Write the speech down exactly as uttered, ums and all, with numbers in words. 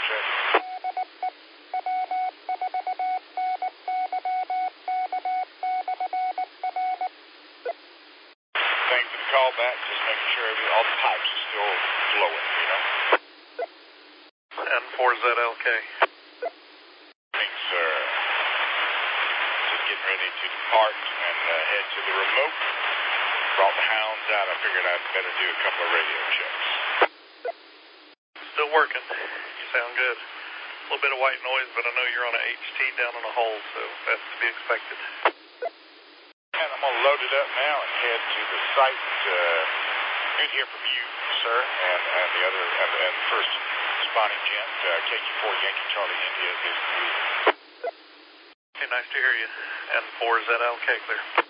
check. Thanks for the call back. Just making sure every, all the pipes are still flowing, you know? N four Z L K. Thanks, sir. Just getting ready to depart and uh, head to the remote. Brought the hounds out. I figured I'd better do a couple of radio checks. Still working. You sound good. A little bit of white noise, but I know you're on a H T down in a hole, so that's to be expected. And I'm going to load it up now and head to the site. Uh, good to hear from you, sir, and, and the other, and, and the first responding gent, uh, K Q four Yankee Charlie India is greeting. Okay, nice to hear you. N four Z L K clear.